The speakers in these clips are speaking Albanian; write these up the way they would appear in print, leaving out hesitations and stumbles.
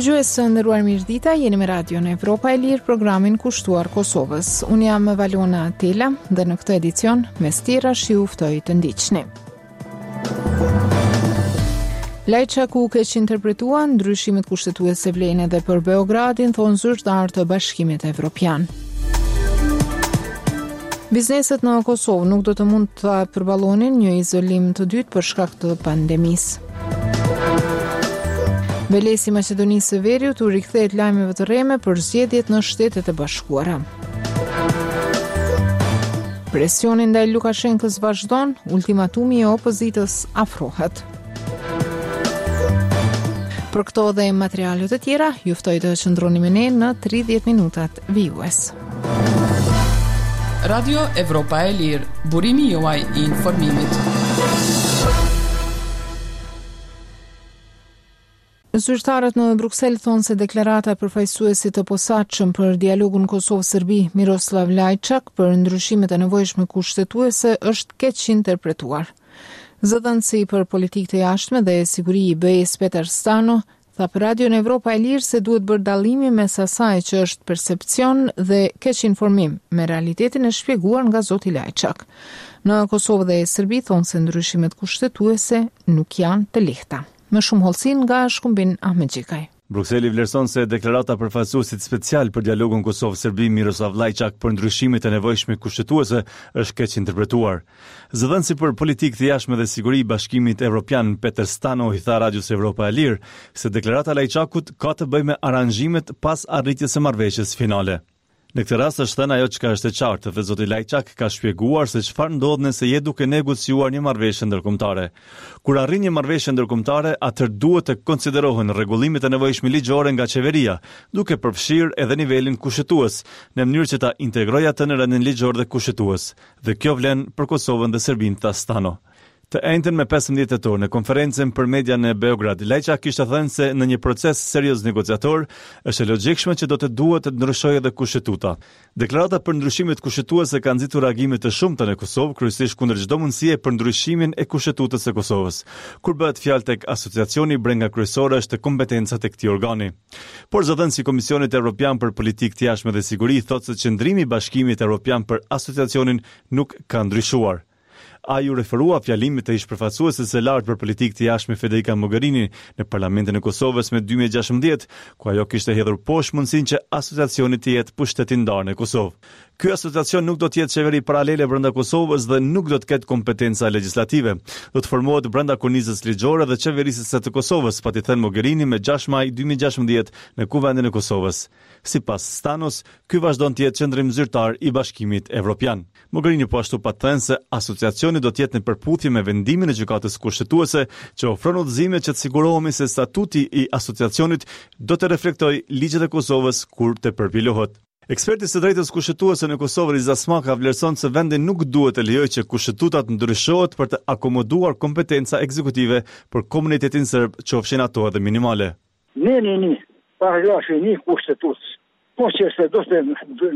Dëgjues së nderuar mirëdita, jeni me Radion Evropa e Lirë, programin kushtuar Kosovës. Unë jam Valona Atela dhe në këtë edicion mes tjerash ju ftoj të ndiqni. Lajçaku keq interpretuan ndryshimet kushtetuese vlen edhe për Beogradin, thonë zyrtar të Bashkimit Evropian. Bizneset në Kosovë nuk do të mund të përballonin një izolim të dytë për shkak të pandemisë. Velesi i Maqedonisë së Veriut u rikthehet lajmeve të rreme për zgjedhjet në Shtetet e Bashkuara. Presioni ndaj Lukashenkës vazhdon, ultimatumi i opozitës afrohet. Për këto dhe materiale të tjera, ju ftoj të qëndroni me ne në 30 minutat vijues. Radio Evropa e Lirë, burimi juaj i informimit. Zyrtarët në Bruksel thonë se deklarata e përfaqësuesit të posaçëm për dialogun Kosovë-Serbi, Miroslav Lajçak, për ndryshimet e nevojshme kushtetuese është keq interpretuar. Zëdhënësi për politikë të jashtme dhe siguri i BE-s Petar Stano tha për Radion Evropa e Lirë se duhet bërë dallimi mes asaj që është percepcion dhe keq informim me realitetin e shpjeguar nga zoti Lajçak. Në Kosovë dhe Serbi thonë se ndryshimet kushtetuese nuk janë të lehta. Më shumë hollësin nga Shkumbin Ahmet Gjikaj. Brukseli vlerëson se deklarata përfaqësuesit special për dialogun Kosovë-Serbi Miroslav Lajçak për ndryshimet e nevojshme kushtetuese është keq interpretuar. Zëdhënësi për politikë të jashtme dhe siguri i Bashkimit Evropian Petar Stano i tha Radios Evropa e Lirë se deklarata e Lajçakut ka të bëjë me aranxhimet pas arritjes së marrëveshjes finale. Në këtë rast është thënë ajo çka është e qartë, dhe zoti Lajçak ka shpjeguar se çfarë ndodh nëse je duke negociuar një marrëveshje ndërkombëtare. Kur arrin një marrëveshje ndërkombëtare, atëherë duhet të konsiderohen rregullimet e nevojshme ligjore nga qeveria, duke përfshirë edhe nivelin kushtetues, në mënyrë që ta integrojë atë në rendin ligjor dhe kushtetues. Dhe kjo vlen për Kosovën dhe Serbinë, tha Stano. Të njëjtën me 15 tetor në konferencën për media në Beograd, Lajçak kishte thënë se në një proces serioz negociator është e logjikshme që do të duhet të ndryshojë edhe kushtetuta. Deklarata për ndryshimet kushtetuese ka nxitur reagime të shumta në Kosovë, kryesisht kundër çdo mundësie për ndryshimin e kushtetutës së Kosovës. Kur bëhet fjalë tek asociacioni, brenga kryesore është kompetenca tek këtij organi. Por zëdhënësi i Komisionit Evropian për Politikë të Jashtme dhe Siguri thotë se qëndrimi i Bashkimit Evropian për asociacionin nuk ka ndryshuar. Ai u referua fjalimit të ish-përfaqësueses së lartë për politikë të jashtme Federica Mogherini në Parlamentin e Kosovës me 2016, ku ajo kishte hedhur poshtë mundësinë që asociacioni të jetë pushtetindarë në Kosovë. Ky asociacion nuk do të jetë qeveri paralele brenda Kosovës dhe nuk do të ketë kompetenca legjislative. Do të formohet brenda kornizës ligjore dhe qeverisë së të Kosovës, pati thënë Mogherini me 6 maj 2016 në Kuvendin e Kosovës. Sipas Stanos, ky vazhdon të jetë qendrim zyrtar i Bashkimit Evropian. Mogherini po ashtu pa thënë se asociacioni do të jetë në përputhje me vendimin e gjykatës kushtetuese që ofron udhëzime që të sigurohemi se statuti i asociacionit do të reflektojë ligjet e Kosovës kur të përpilohet. Eksperti së drejtës kushtetuese në Kosovë Riza Smaka vlerëson se vendi nuk duhet të lejojë që kushtetutat ndryshohet për të akomoduar kompetenca ekzekutive për komunitetin serb, qofshin ato edhe minimale. Ne paragrafi një kushtetutës, po që se do të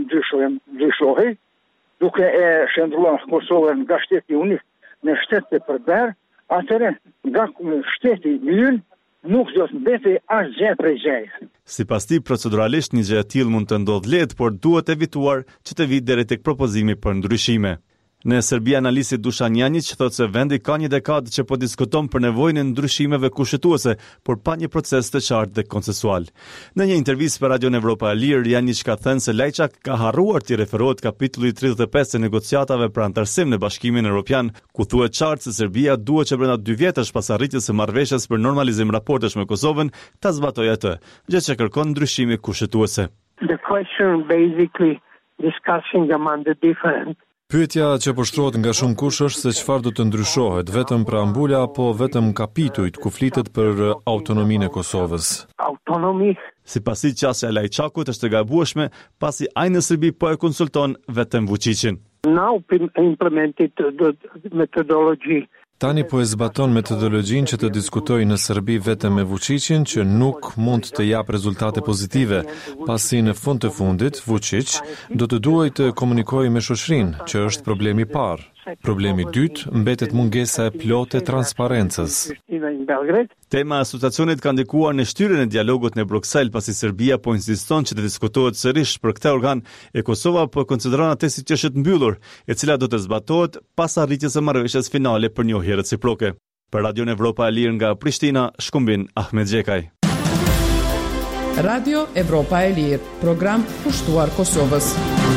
ndryshohej, duke e shndruar Kosovën nga shteti unik në shtet të përber, atëre nga shteti ynë nuk do të mbetej asgjë prej gjëje. Sipas tij, proceduralisht një gjë e tillë mund të ndodhë lehtë, por duhet evituar që të vijë deri tek propozimi për ndryshime. Në Serbi, analisti Dušan Janjić thotë se vendi ka një dekadë që po diskuton për nevojën e ndryshimeve kushtetuese, por pa një proces të qartë dhe konsensual. Në një intervistë për Radion Evropa e Lirë, Janjić ka thënë se Lajçak ka harruar të referohet kapitullit 35 të negociatave për antarësim në Bashkimin Evropian, ku thuhet qartë se Serbia duhet që brenda 2 vjetësh pas arritjes së marrëveshjes për normalizim raportesh me Kosovën, ta zbatojë atë, gjë që kërkon ndryshime kushtetuese. The question basically discussing among the different. Pyetja që poshtrohet nga shumë kush është se çfarë do të ndryshohet, vetëm preambula apo vetëm kapitujt ku flitet për autonominë e Kosovës. Autonomi. Sipas tij, qasja e Lajçakut është e gabueshme, pasi ai në Serbi po e konsulton vetëm Vučićin. Now implemented the methodology. Tani po e zbaton metodologjinë që të diskutojë në Serbi vetëm me Vučićin, që nuk mund të jap rezultate pozitive, pasi në fund të fundit Vučić do të duhet të komunikojë me shoqërinë, që është problemi i parë. Problemi i dytë mbetet mungesa e plotë e transparencës. Tema e situacionit ka ndikuar në shtyrjen e dialogut në Bruksel pasi Serbia po insiston që të diskutohet sërish për këtë organ e Kosova po konsideron atë si çështje të mbyllur, e cila do të zbatohet pas arritjes së marrëveshjes finale për njohje reciproke. Për Radio Evropa e Lirë nga Prishtina, shkumbin Ahmed Xhekaj. Radio Evropa e Lirë, program pushtuar Kosovës.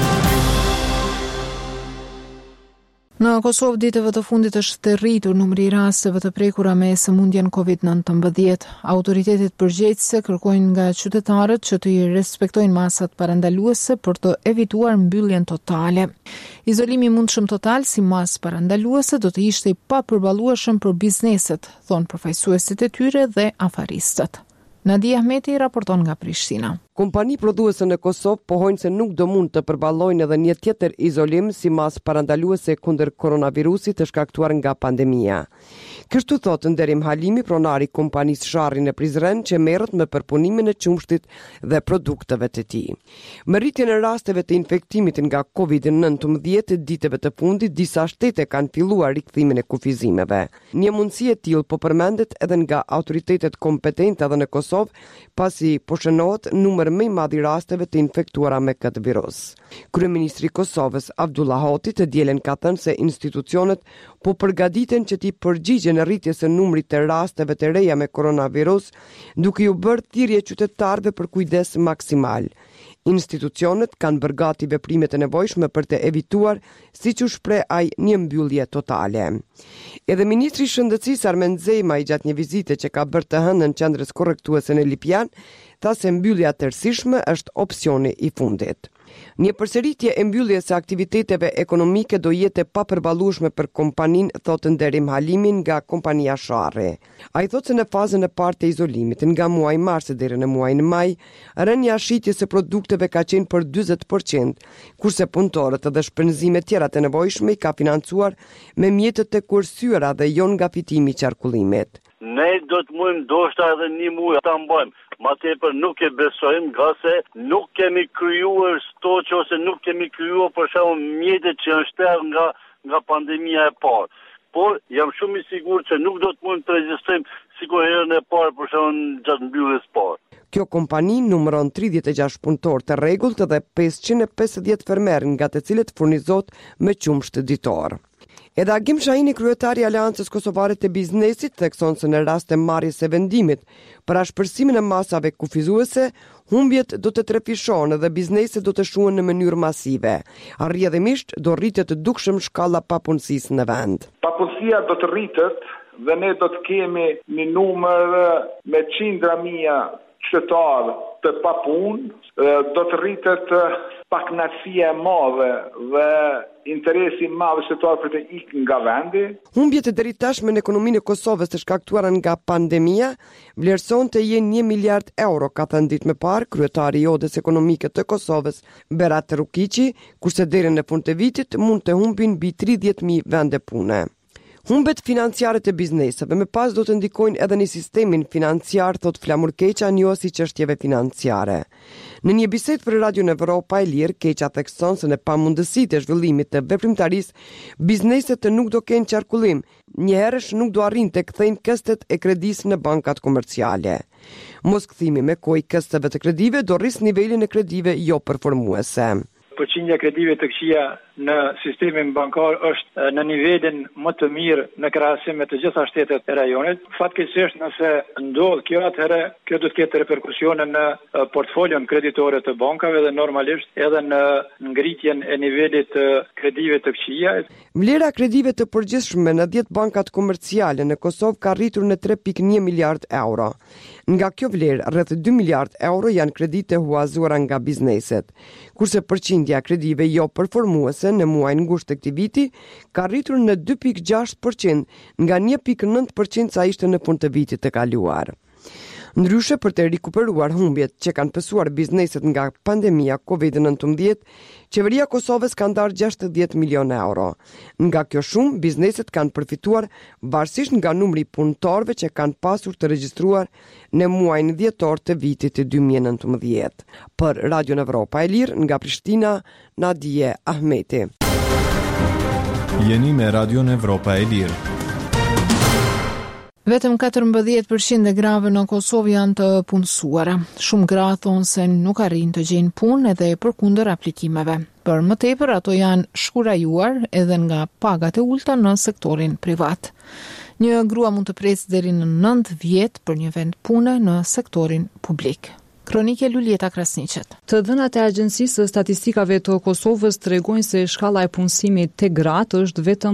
Në Kosovë ditëve të fundit është të rritur numri i rasteve të prekura me sëmundjen COVID-19. Autoritetet përgjegjëse kërkojnë nga qytetarët që të respektojnë masat parandaluese për të evituar mbylljen totale. Izolimi i mundshëm total si masë parandaluese do të ishte i papërballueshëm për bizneset, thonë përfaqësuesit e tyre dhe afaristët. Nadia Ahmeti raporton nga Prishtina. Kompani prodhuese në Kosovë pohojnë se nuk do mund të përballojnë edhe një tjetër izolim si masë parandaluese kundër koronavirusit të shkaktuar nga pandemia. Kështu thotë Nderim Halimi, pronari i kompanisë Sharri në Prizren, që merret me përpunimin e qumshtit dhe produkteve të tij. Me rritjen e rasteve të infektimit nga COVID-19 ditëve të fundit, disa shtete kanë filluar rikthimin e kufizimeve. Një mundësi e tillë po përmendet edhe nga autoritetet kompetente edhe në Kosovë, pasi po shënohet numër më i madh i rasteve të infektuara me këtë virus. Kryeministri i Kosovës Abdullah Hoti të dielën ka thënë se institucionet po përgatiten që t'i përgjigjen rritjes së numrit të rasteve të reja me koronavirus, duke u bërë thirrje qytetarëve për kujdes maksimal. Institucionet kanë bërë gati veprimet e nevojshme për të evituar, siç u shpreh ai, një mbyllje totale. Edhe ministri i Shëndetësisë Armend Zejmaj gjatë një vizite që ka bërë të hënën qendrës korrektuese në Lipjan, tha se mbyllja tërësishme është opsioni i fundit. Një përsëritje e mbylljes së aktiviteteve ekonomike do jetë e papërballueshme për kompaninë, thotë Nderim Halimin nga kompania Sharri. Ai thotë se në fazën e parë të izolimit, nga muaji mars deri në muajin maj, rënja e shitjes së produkteve ka qenë për 40%, kurse punëtorët dhe shpenzimet tjera të nevojshme i ka financuar me mjetet të kursyera dhe jo nga fitimi i qarkullimit. Ne do të mujmë ndoshta edhe një muaj ta mbajmë. Ma tepër nuk e besojmë, nga se nuk kemi krijuar stoqe ose nuk kemi krijuar për shembull mjetet që janë shterë nga pandemia e parë. Por jam shumë i sigurt që nuk do të mund të regjistojmë sikur herën e parë për shembull gjatë mbylljes së parë. Kjo kompani numëron 36 punëtorë të rregullt dhe 550 fermerë, nga të cilët furnizohet me qumsht ditor. Edhe Agim Shahini, kryetari i Aleancës Kosovare të Biznesit, thekson se në rast të marrjes së vendimit për ashpërsimin e masave kufizuese, humbjet do të trefishohen dhe bizneset do të shuhen në mënyrë masive. Rrjedhimisht do rritet të dukshëm shkalla papunësisë në vend. Papunësia do të rritet dhe ne do të kemi një numër me qindra mijë qytetarë të papunë, do të rritet pakënaqësia e madhe dhe interesi i madh shtetëror për të ikë nga vendi. Humbjet e deri tashme në ekonominë e Kosovës të shkaktuara nga pandemia vlerëson të jenë 1 miliard euro, ka thënë ditë më parë kryetari i Odës Ekonomike të Kosovës, Berat Rukiqi, kurse deri në fund të vitit mund të humbin mbi 30.000 vende pune. Humbet financiare të bizneseve me pas do të ndikojnë edhe në sistemin financiar, thot Flamur Keqa, njohës i çështjeve financiare. Në një bisedë për Radio Evropa e Lirë, Keqa thekson se në pamundësitë e zhvillimit të veprimtarisë, bizneset nuk do kenë qarkullim, njëherësh nuk do arrin të kthejnë këstet e kredisë në bankat komerciale. Moskthimi me kohë kësteve të kredive do rris nivelin e kredive jo performuese. Përqindja e kredive të këqija në sistemin bankar është në nivelin më të mirë në krahasim me të gjitha shtetet e rajonit. Fatkeqësisht nëse ndodh kjo, atëherë kjo do të ketë reperkusione në portfolion kreditore të bankave dhe normalisht edhe në ngritjen e nivelit të kredive të këqija. Vlera e kredive të përgjithshme në 10 bankat komerciale në Kosovë ka rritur në 3.1 miliard euro. Nga kjo vlerë, rreth 2 miliard euro janë kredite huazuara nga bizneset, kurse përqindja e kredive jo performuese në muajin ngusht të këtij viti ka rritur në 2.6% nga 1.9% sa ishte në fund të vitit të kaluar. Ndryshe, për të rikuperuar humbjet që kanë pësuar bizneset nga pandemia COVID-19, qeveria Kosovës ka ndarë 60 milion euro. Nga kjo shumë, bizneset kanë përfituar varësisht nga numri punëtorëve që kanë pasur të regjistruar në muajin dhjetor të vitit 2019. Për Radio Evropa e Lirë, nga Prishtina, Nadije Ahmeti. Jeni me Radion Evropa e Lirë. Vetëm 14% e grave në Kosovë janë të punësuara. Shumë gra thonë se nuk arrin të gjejnë punë edhe përkundër aplikimeve. Për më tepër ato janë shkurajuar edhe nga pagat e ulta në sektorin privat. Një grua mund të presë deri në 9 vjet për një vend pune në sektorin publik. Kronike Luljeta Krasniqet. Të dhënat e Agjencisë së Statistikave të Kosovës tregojnë se shkalla e punësimit te gratë është vetëm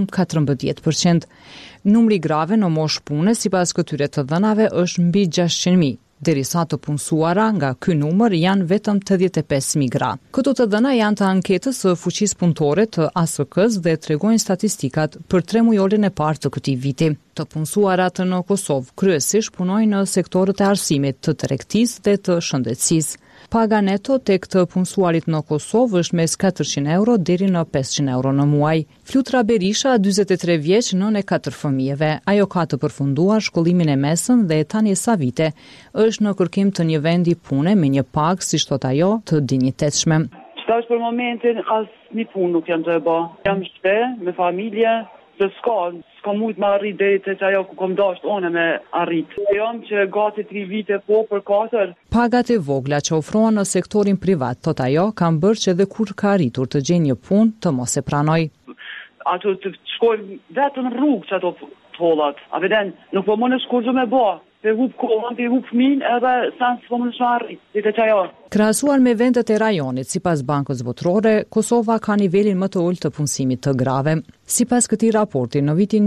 14%. Numri grave në moshë pune sipas këtyre të dhënave është mbi 600.000. Derisa të punësuara nga ky numër janë vetëm 85.000 gra. Këto të dhëna janë të anketës së fuqisë punëtore të ASK-s dhe tregojnë statistikat për 3 mujolin e parë të këtij viti. Të punësuarat në Kosovë kryesisht punojnë në sektorët e arsimit, të tregtisë dhe të shëndetësisë. Paga neto tek të punësuarit në Kosovë është mes 400 euro deri në 500 euro në muaj. Flutra Berisha, 43 vjeç, nën e 4 fëmijëve. Ajo ka të përfunduar shkollimin e mesëm dhe tani sa vite është në kërkim të një vendi pune me një pagë, siç thot ajo, të dinjitetshme. Tash për momentin asnjë punë nuk jam të e bë. Jam shpe me familje, se s'ka mujt me arrit deri te ajo ku kom dashur unë me arrit. Jam që gati 3 vite po për 4. Pagat e vogla që ofrohen në sektorin privat, thot ajo, kanë bërë që edhe kur ka arritur të gjejë një punë të mos e pranoj. Ato të shkojnë vetëm në rrugë që ato tollat. A veden, nuk po më në shkurzo me bë. Te hub kohën, te hub fëmin, edhe sans po më në shmarri, ditë që ajo. Krahasuar me vendet e rajonit, sipas Bankës Botërore, Kosova ka nivelin më të ulët të punësimit të grave. Sipas këtij raporti, në vitin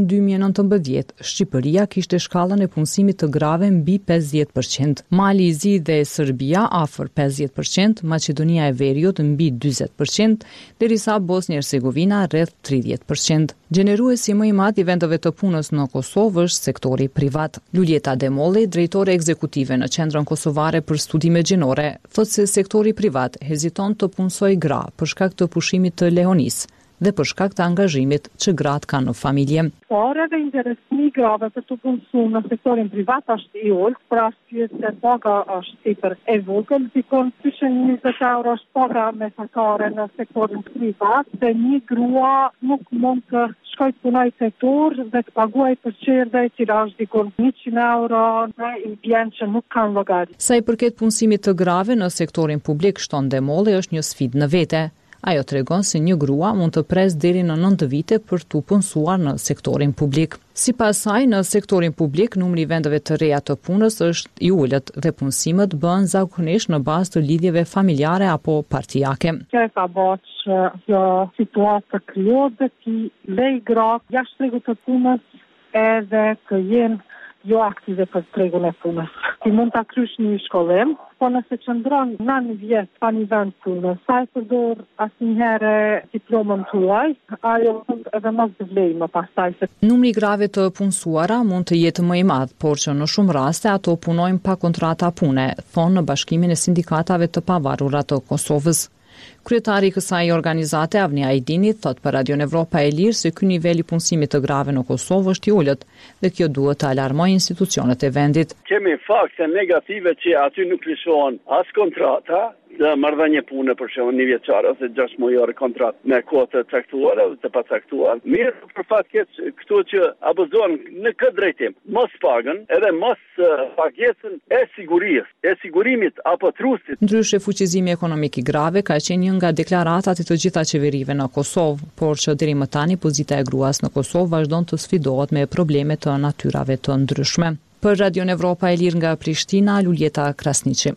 2019, Shqipëria kishte shkallën e punësimit të grave mbi 50%, Mali i Zi dhe Serbia afër 50%, Maqedonia e Veriut mbi 40%, derisa Bosnia-Hercegovina rreth 30%. Gjeneruesi më i madh i vendeve të punës në Kosovë është sektori privat. Luljeta Demolli, drejtore ekzekutive në Qendrën Kosovare për Studime Gjinore, thotë se sektori privat heziton të punësoj gra për shkak të pushimit të lehonisë dhe për shkak të angazhimit që gratë kanë në familje. Por edhe interesimi i grave për të punësuar në sektorin privat është i ulët, për arsye se paga është sipër e vogël, dikon 220 euro është paga mesatare në sektorin privat, dhe një grua nuk mund të shkojë të punojë sektor dhe të paguajë për çerdhe që është dikon 100 euro dhe i bjen që nuk kanë llogari. Sa i përket punësimit të grave në sektorin publik, shton Demolli, është një sfidë në vete. Ajo tregon se një grua mund të presë deri në 9 vite për të punësuar në sektorin publik. Sipas saj, në sektorin publik, numri i vendeve të reja të punës është i ulët dhe punësimet bëhen zakonisht në bazë të lidhjeve familjare apo partijake. Kjo ka bërë që kjo situatë krijohet dhe ti lej gratë jashtë tregut të punës edhe të jenë jo aktive për tregun e punës. Ti mund ta krysh një shkollim, po nëse qëndron 9 vjet pa një vend pune, sa e përdor asnjëherë diplomën tuaj, ajo mund edhe mos të vlejë më pastaj. Numri grave të punësuara mund të jetë më i madh, por që në shumë raste ato punojnë pa kontrata pune, thonë në Bashkimin e Sindikatave të Pavarura të Kosovës. Kryetari i kësaj organizate, Avni Ajdini, thot për Radion Evropa e Lirë se ky nivel i punësimit të grave në Kosovë është i ulët dhe kjo duhet të alarmojë institucionet e vendit. Kemi fakte negative që aty nuk lëshohen as kontrata, marrëdhënie pune për shembull një vjeçare ose 6 muajore kontratë me kohë të caktuara ose të pacaktuar. Mirë për fat keq këto që abuzohen në këtë drejtim, mos pagën, edhe mos pagesën e sigurisë, e sigurimit apo trustit. Ndryshe, fuqizimi ekonomik i grave ka qenë një nga deklaratat e të gjitha qeverive në Kosovë, por që deri më tani pozita e gruas në Kosovë vazhdon të sfidohet me probleme të natyrave të ndryshme. Për Radion Evropa e Lirë nga Prishtina, Luljeta Krasniqi.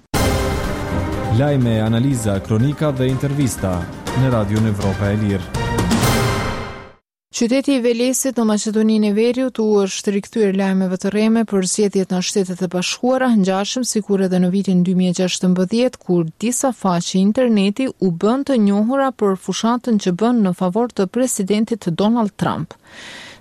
Lajme, analiza, kronika dhe intervista në Radion Evropa e Lirë. Qyteti i Velesit në Maqedoninë e Veriut u është rikthyer lajmeve të rreme për zgjedhjet në Shtetet e Bashkuara, ngjashëm sikur edhe në vitin 2016, kur disa faqe interneti u bën të njohura për fushatën që bën në favor të presidentit Donald Trump.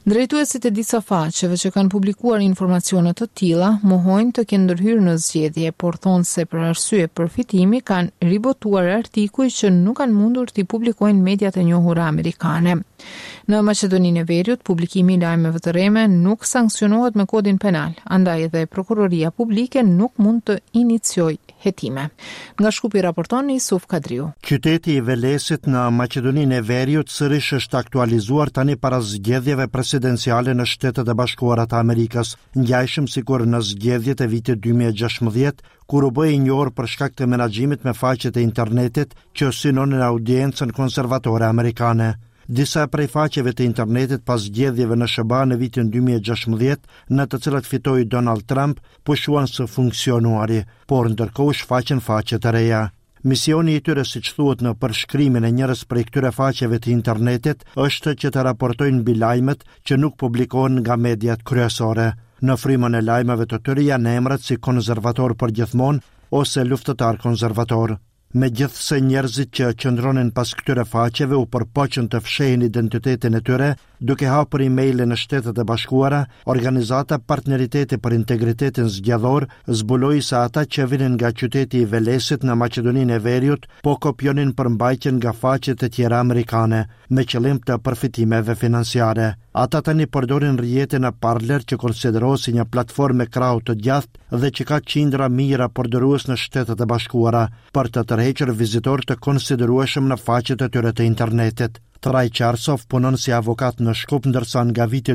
Drejtuesit e disa faqeve që kanë publikuar informacione të tilla mohojnë të kenë ndërhyrë në zgjedhje, por thonë se për arsye përfitimi kanë ribotuar artikuj që nuk kanë mundur t'i publikojnë mediat e njohura amerikane. Në Maqedoninë e Veriut, publikimi i lajmeve të rreme nuk sankcionohet me kodin penal, andaj edhe prokuroria publike nuk mund të iniciojë hetime. Nga Shkupi raporton Isuf Kadriu. Qyteti i Velesit në Maqedoninë e Veriut sërish është aktualizuar tani para zgjedhjeve presidenciale në Shtetet e Bashkuara të Amerikës, ngjajshëm sikur në zgjedhjet e vitit 2016, kur u bë i njohur për shkak të menaxhimit me faqet e internetit që synonin audiencën konservatore amerikane. Disa prej faqeve të internetit pas zgjedhjeve në SBA në vitin 2016, në të cilat fitoi Donald Trump, pushuan së funksionuari, por ndërkohë shfaqen faqe të reja. Misioni i tyre, siç thuhet në përshkrimin e njërës prej këtyre faqeve të internetit, është që të raportojnë mbi lajmet që nuk publikohen nga mediat kryesore. Në frymën e lajmeve të tyre janë emrat si konservator përgjithmonë ose luftëtar konservator. Megjithse njerëzit që qëndronin pas këtyre faqeve u përpoqën të fshehin identitetin e tyre, duke hapur emaile në Shtetet e Bashkuara, organizata Partneriteti për Integritetin Zgjedhor zbuloi se ata që vinin nga qyteti i Velesit në Maqedoninë e Veriut po kopjonin përmbajtjen nga faqet e tjera amerikane, me qëllim të përfitimeve financiare. Ata tani përdorin rrjetin e Parler që konsiderohet si një platformë krau të gjathë dhe që ka qindra mijëra përdorues në Shtetet e Bashkuara për të tërhequr vizitor të konsiderueshëm në faqet e tyre të internetit. Traj Qarsov punon si avokat në Shkup, ndërsa nga viti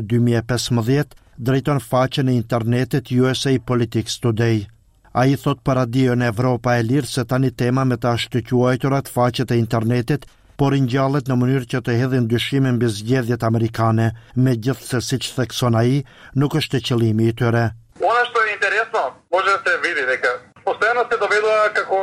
2015 drejton faqen e internetit USA Politics Today. Ai thot për Radion Evropa e Lirë se tani tema me të ashtuquajturat faqet e internetit por ngjallet në mënyrë që të hedhin dyshime mbi zgjedhjet amerikane, megjithse siç thekson ai, nuk është qëllimi i tyre. Ono što je interesno, može da se vidi дека постоянно се доведува како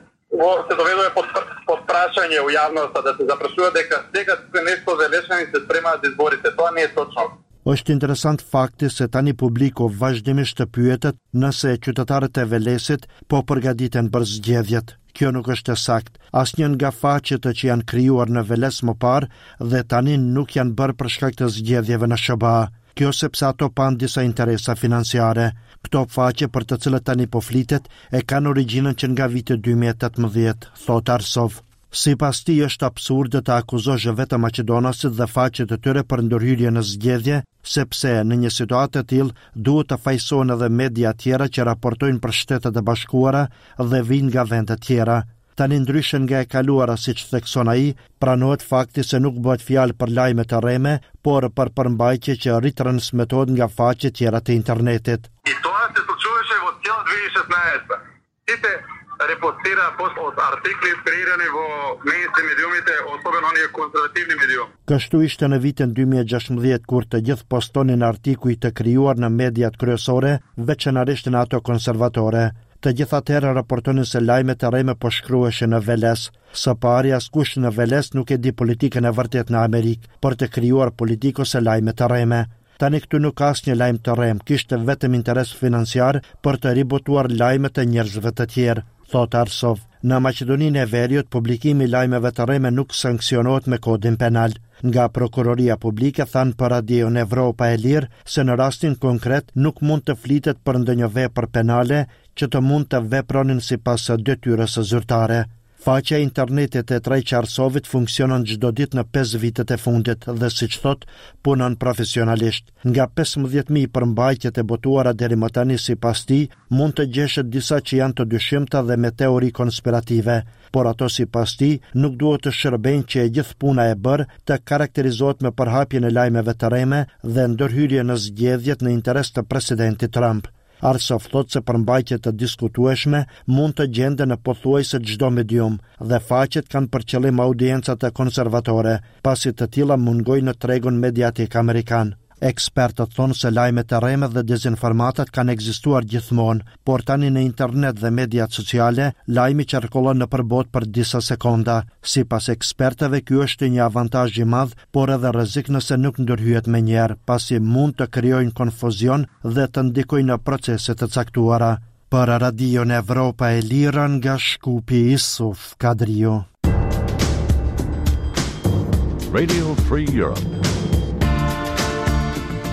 се доведува под прашање у јавноста да се запрашува дека сега се нешто залешени се спремаат за изборите. Тоа не е точно. Është interesant fakti se tani publiku vazhdimisht të pyetet nëse qytetarët e Velesit po përgatiten për zgjedhjet. Kjo nuk është e saktë. Asnjë nga faqet që janë krijuar në Veles më parë dhe tani nuk janë bërë për shkak të zgjedhjeve në SBA. Kjo sepse ato pan disa interesa financiare. Këto faqe për të cilët tani po flitet e kanë origjinën që nga viti 2018, thot Arsov. Sipas tij është absurde të akuzosh vetëm maqedonasit dhe faqet e tyre për ndërhyrje në zgjedhje, sepse në një situatë të tillë duhet të fajsohen edhe media tjera që raportojnë për Shtetet e Bashkuara dhe vijnë nga vende tjera. Tani ndryshe nga e kaluara, siç thekson ai, pranohet fakti se nuk bëhet fjalë për lajme të rreme, por për përmbajtje që ritransmetohet nga faqe tjera të internetit. I тоа се случуваше во цела 2016. Сите репостира пост од артикли креирани во мејнстрим медиумите, особено оние конзервативни медиум. Kështu ishte në vitin 2016 kur të gjithë postonin artikuj të krijuar në mediat kryesore, veçanërisht në ato konservatore. Të gjitha atëherë raportonin se lajmet e rreme po shkruheshin në Veles. Së pari askush në Veles nuk e di politikën e vërtet në Amerikë, për të krijuar politikë ose lajme të rreme. Tani këtu nuk ka asnjë lajm të rrem, kishte vetëm interes financiar për të ribotuar lajmet e njerëzve të tjerë, thot Arsov. Në Maqedoninë e Veriut, publikimi i lajmeve të rreme nuk sanksionohet me kodin penal. Nga prokuroria publike thanë për Radion Evropa e Lirë se në rastin konkret nuk mund të flitet për ndonjë vepër penale që të mund të vepronin sipas detyrës së zyrtare. Faqja e internetit e Traj Qarsovit funksionon çdo ditë në 5 vitet e fundit dhe siç thot, punon profesionalisht. Nga 15.000 përmbajtjet e botuara deri më tani sipas tij, mund të gjeshet disa që janë të dyshimta dhe me teori konspirative, por ato sipas tij nuk duhet të shërbejnë që e gjithë puna e bërë të karakterizohet me përhapjen e lajmeve të rreme dhe ndërhyrje në zgjedhjet në interes të presidentit Trump. Arsov thot se përmbajtjet të diskutueshme mund të gjenden në pothuajse çdo medium dhe faqet kanë për qëllim audiencat e konservatore, pasi të tilla mungojnë në tregun mediatik amerikan. Ekspertët thonë se lajmet e rreme dhe dezinformatat kanë ekzistuar gjithmonë, por tani në internet dhe mediat sociale, lajmi qarkullon nëpër botë për disa sekonda. Sipas ekspertëve, ky është një avantazh i madh, por edhe rrezik nëse nuk ndërhyhet menjëherë, pasi mund të krijojnë konfuzion dhe të ndikojnë në procese të caktuara. Për Radion Evropa e Lirë nga Shkupi, Isuf Kadriu. Radio Free Europe.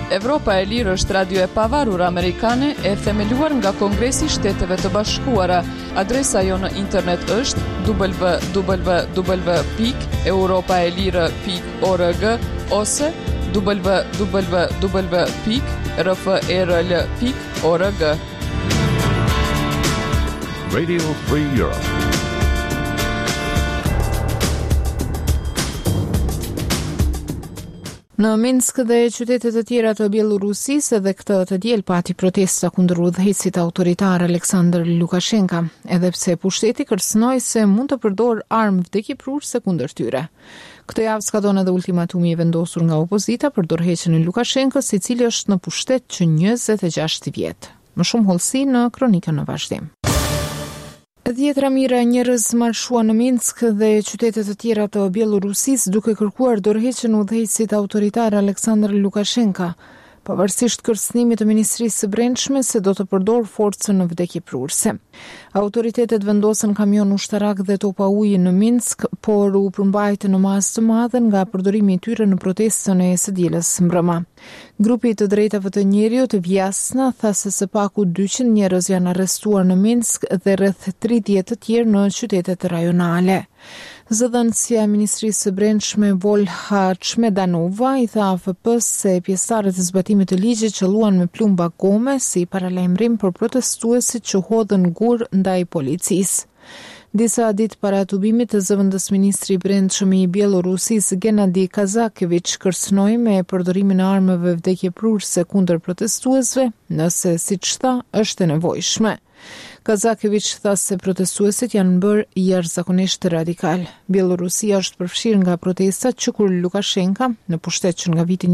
Evropa e Lirë është radio e pavarur amerikane e themeluar nga Kongresi i Shteteve të Bashkuara. Adresa jo në internet është www.europaelire.org ose www.rfrl.org. Radio Free Europe. Në Minsk dhe qytetet të tjera të Bielorusisë edhe këtë të diel pati protesta kundër udhëheqësit autoritar Aleksandr Lukashenka, edhe pse pushteti kërcënoi se mund të përdor armë vdekjeprurëse kundër tyre. Këtë javë skadon edhe ultimatumi i vendosur nga opozita për dorëheqjen e Lukashenkës, i cili është në pushtet që 26 vjet. Më shumë hollësi në kronikën në vazhdim. 10 mijëra njerëz marshuan në Minsk dhe qytetet të tjera të Bielorusisë duke kërkuar dorëheqjen e udhëheqësit autoritar Aleksandr Lukashenka, pavarësisht kërcënimit të Ministrisë së Brendshme se do të përdor forcën në vdekjeprurëse. Autoritetet vendosën kamion ushtarak dhe topa uji në Minsk, por u përmbajtën në masë të madhe nga përdorimi i tyre në protestën e së dielës mbrëma. Grupi i të drejtave të njeriut Vjasna tha se së paku 200 njerëz janë arrestuar në Minsk dhe rreth 30 të tjerë në qytetet rajonale. Zëdhënësia e Ministrisë së Brendshme Volha Çmedanova i tha AFP-s se pjesëtarët e zbatimit të ligjit qelluan me plumba gome si paralajmërim për protestuesit që hodhën gur ndaj policisë. Disa ditë para tubimit të zëvendës ministri i brendshëm i Bielorusisë Gennadi Kazakevich kërcënoi me përdorimin e armëve vdekjeprurëse kundër protestuesve, nëse siç tha është e nevojshme. Kazakevich tha se protestuesit janë bërë jashtëzakonisht radikal. Bielorusia është përfshirë nga protestat që kur Lukashenka, në pushtet që nga viti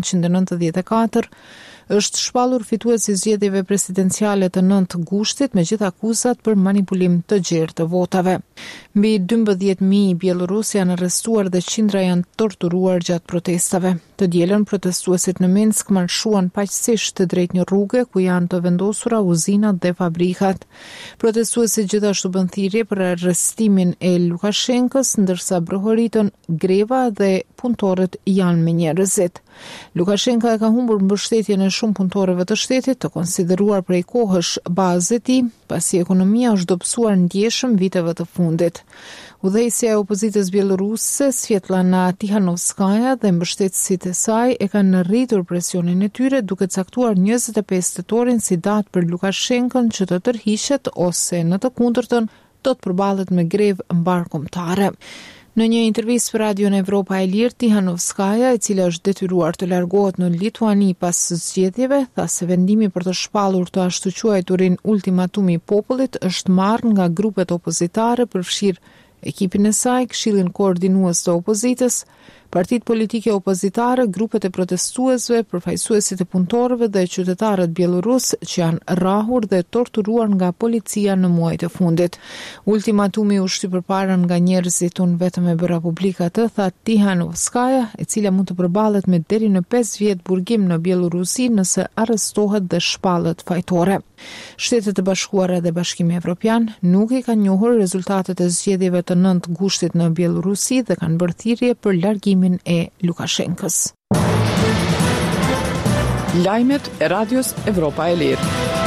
1994, është shpallur fituesi i zgjedhjeve presidenciale të 9 gushtit me gjithë akuzat për manipulim të gjerë të votave. Mbi 12.000 bielorus janë arrestuar dhe qindra janë torturuar gjatë protestave. Të dielën protestuesit në Minsk marshuan paqësisht drejt një rruge ku janë të vendosura uzinat dhe fabrikat. Protestuesit gjithashtu bën thirrje për arrestimin e Lukashenkës, ndërsa brohoritën greva dhe punëtorët janë me njerëzit. Lukashenka e ka humbur mbështetjen e shumë punëtorëve të shtetit, të konsideruar prej kohësh bazë e tij, pasi ekonomia është dobësuar ndjeshëm viteve të fundit. Udhëheqësia e opozitës bieloruse Svetlana Tikhanovskaja dhe mbështetësit e saj e kanë rritur presionin e tyre duke caktuar 25 tetorin si datë për Lukashenkën që të tërhiqet ose në të kundërtën do të përballet me grevë mbarkombëtare. Në një intervistë për Radion Evropa e Lirë, Tikhanovskaja, e cila është detyruar të largohet në Lituani pas zgjedhjeve, tha se vendimi për të shpallur të ashtu quajturin ultimatumi i popullit është marrë nga grupet opozitare, përfshirë ekipin e saj, Këshillin Koordinues të Opozitës, partitë politike opozitare, grupet e protestuesve, përfaqësuesit e punëtorëve dhe qytetarët bielorus që janë rrahur dhe torturuar nga policia në muajt e fundit. Ultimatumi u shty përpara nga njerëzit unë vetëm e bëra publik atë, tha Tikhanovskaja, e cila mund të përballet me deri në 5 vjet burgim në Bielorusi nëse arrestohet dhe shpallet fajtore. Shtetet e Bashkuara dhe Bashkimi Evropian nuk i kanë njohur rezultatet e zgjedhjeve të 9 gushtit në Bielorusi dhe kanë bërë thirrje për largimin e Lukashenkës. Lajmet e Radios Evropa e Lirë.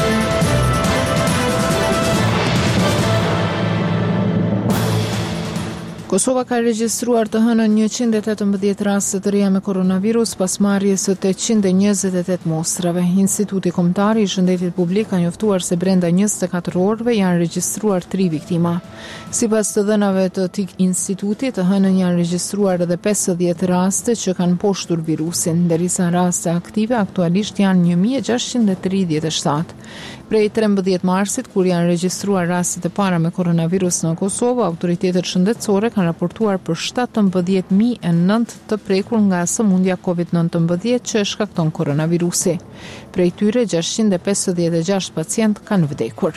Kosova ka regjistruar të hënën 118 raste të reja me koronavirus pas marrjes së 828 mostrave. Instituti Kombëtar i Shëndetit Publik ka njoftuar se brenda 24 orëve janë regjistruar 3 viktima. Sipas të dhënave të institutit, të hënën janë regjistruar edhe 50 raste që kanë poshtur virusin, derisa raste aktive aktualisht janë 1637. Prej 13 marsit, kur janë regjistruar rastet e para me koronavirus në Kosovë, autoritetet shëndetësore kanë raportuar për 17.009 të prekur nga sëmundja COVID-19 që shkakton koronavirusi. Prej tyre 656 pacient kanë vdekur.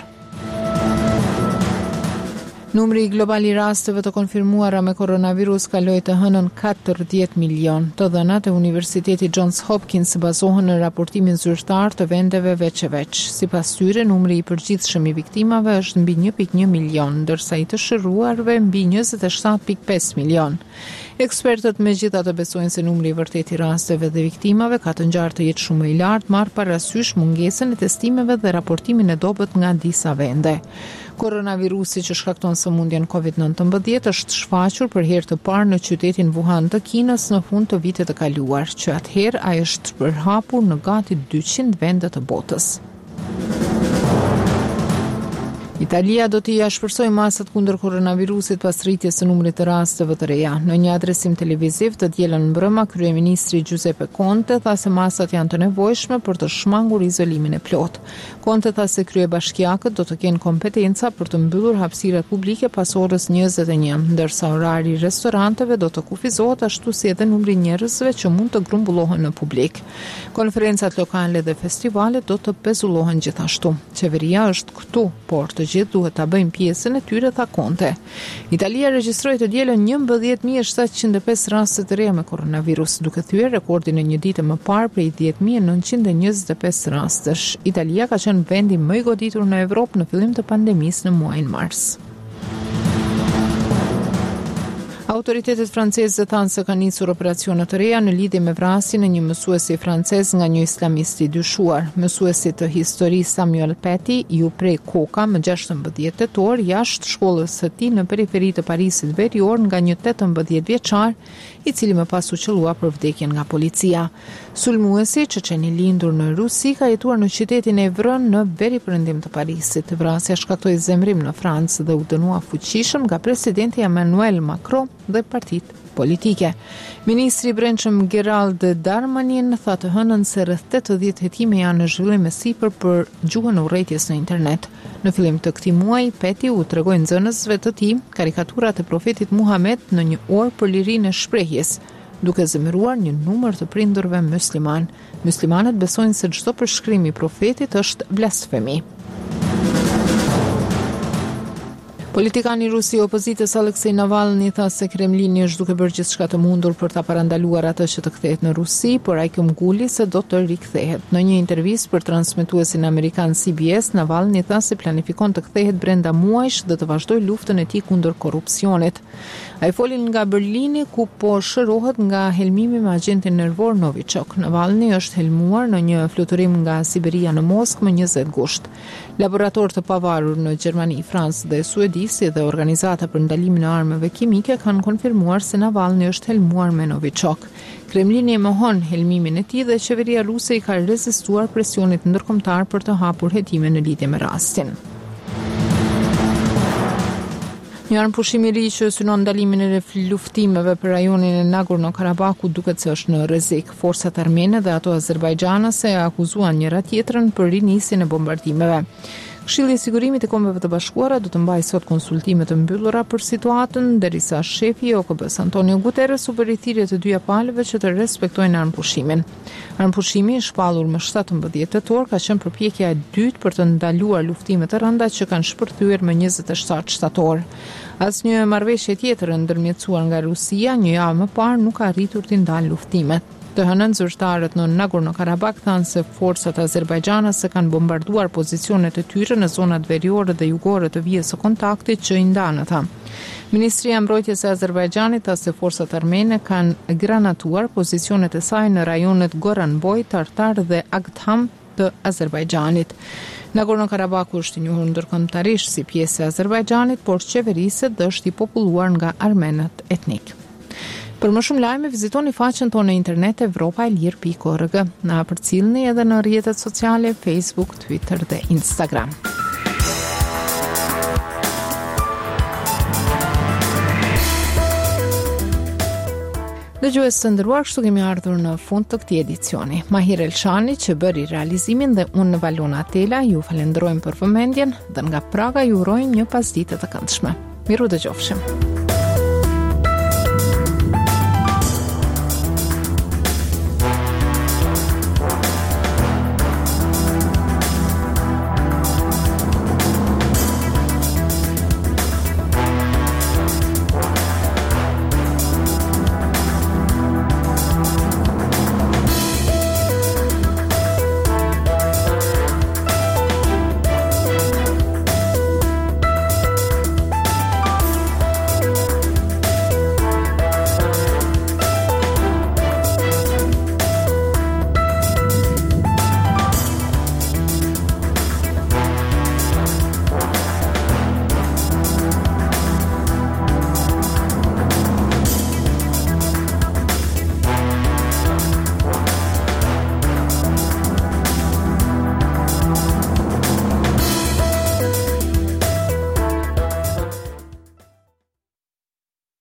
Numri global i rasteve të konfirmuara me koronavirus kaloi të hënën 40 milion. Të dhënat e Universiteti Johns Hopkins bazohen në raportimin zyrtar të vendeve veç e veç. Sipas tyre, numri i përgjithshëm i viktimave është mbi 1.1 milion, ndërsa i të shëruarve mbi 27.5 milion. Ekspertët megjithatë besojnë se numri I vërtet I rasteve dhe viktimave ka të ngjarë të jetë shumë I lartë, marrë parasysh mungesën e testimeve dhe raportimin e dobët nga disa vende. Koronavirusi që shkakton sëmundjen COVID-19 është shfaqur për herë të parë në qytetin Wuhan të Kinës në fund të vitit të kaluar, që atëherë ai është përhapur në gati 200 vende të botës. Italia do t'i shpërsoj masat kundër koronavirusit pas rritjes së numrit të rasteve të reja. Në një adresim televiziv të dielën mbrëma, kryeministri Giuseppe Conte tha se masat janë të nevojshme për të shmangur izolimin e plot. Conte tha se kryebashkiakët do të kenë kompetenca për të mbyllur hapësirat publike pas orës 21, ndërsa orari I restoranteve do të kufizohet ashtu si edhe numri I njerëzve që mund të grumbullohen në publik. Konferencat lokale dhe festivalet do të pezullohen gjithashtu. Qeveria është këtu, por të gjithë duhet ta bëjnë pjesën e tyre, tha Conte. Italia regjistroi të dielën 11.705 raste të reja me koronavirus, duke thyer rekordin e një dite më parë prej 10.925 rastesh. Italia ka qenë vendi më I goditur në Evropë në fillim të pandemisë në muajin mars. Autoritetet franceze thanë se kanë nisur operacione të reja në lidhje me vrasjen e një mësuesi francez nga një islamist I dyshuar. Mësuesi të historisë Samuel Paty ju prek koka më 16 tetor jashtë shkollës së tij në periferi të Parisit Verior nga një 18 vjeçar, I cili më pas u qellua për vdekjen nga policia. Sulmuesi, që qenë I lindur në Rusi, ka jetuar në qytetin e Evrën në veriperëndim të Parisit. Vrasja shkaktoi zemrim në Francë dhe u dënua fuqishëm nga presidenti Emmanuel Macron dhe partitë politike. Ministri I Brendshëm Gerald Darmanin tha të hënën se rreth 80 hetime janë në zhvillim e sipër për gjuhën e urrejtjes në internet. Në fillim të këtij muaji, Paty u tregoi nxënësve të tij karikaturat e profetit Muhammed në një orë për lirinë e shprehjes, duke zemëruar një numër të prindërve musliman. Muslimanët besojnë se çdo përshkrim I profetit është blasfemi. Politikani rus I opozitës Aleksej Navalny tha se Kremlini është duke bërë gjithçka të mundur për ta parandaluar atë që të kthehet në Rusi, por ai këmbguli se do të rikthehet. Në një intervistë për transmetuesin amerikan CBS, Navalny tha se planifikon të kthehet brenda muajsh dhe të vazhdojë luftën e tij kundër korrupsionit. Ai foli nga Berlini ku po shërohet nga helmimi me agentin nervor Novichok. Navalny është helmuar në një fluturim nga Siberia në Moskë më 20 gusht. Laborator të pavarur në Gjermani, Francë dhe Suedi si dhe organizata për ndalimin e armëve kimike kanë konfirmuar se Navalny është helmuar me Novichok. Kremlini e mohon helmimin e tij dhe qeveria ruse I ka rezistuar presionit ndërkombëtar për të hapur hetime në lidhje me rastin. Një armëpushim I ri që synon ndalimin e luftimeve për rajonin e Nagorno-Karabakut duket se është në rrezik. Forcat armene dhe ato azerbajdxanase akuzuan njëra tjetrën për rinisjen e bombardimeve. Këshilli I Sigurimit I Kombeve të Bashkuara do të mbajë sot konsultime të mbyllura për situatën, derisa shefi I OKB-s Antonio Guterres u bëri thirrje të dyja palëve që të respektojnë armëpushimin. Armëpushimi I shpallur më 17 tetor ka qenë përpjekja e dytë për të ndaluar luftime të rënda që kanë shpërthyer më 27 shtator. Asnjë marrëveshje tjetër ndërmjetësuar nga Rusia një javë më parë nuk ka arritur të ndalë luftimet. Të hënën zyrtarët në Nagorno-Karabakh thanë se forcat azerbajdxanase kanë bombarduar pozicionet e tyre në zonat veriore dhe jugore të vijës së kontaktit që I ndanë ata. Ministria e Mbrojtjes e Azerbajxhanit tha se forcat armene kanë granatuar pozicionet e saj në rajonet Goranboj, Tartar dhe Agdham të Azerbajxhanit. Nagorno-Karabakhu është I njohur ndërkombëtarisht si pjesë e Azerbajxhanit, por qeveriset dhe është I populluar nga armenët etnik. Për më shumë lajme, vizitoni faqen tonë në internet evropaelir.org. Na përcjellni edhe në rrjetet sociale Facebook, Twitter dhe Instagram. Dëgjues të nderuar, kështu kemi ardhur në fund të këtij edicioni. Mahir Elshani që bëri realizimin dhe unë Valona Atela ju falenderojmë për vëmendjen dhe nga Praga ju urojmë një pasditë të këndshme. Miru dëgjofshim.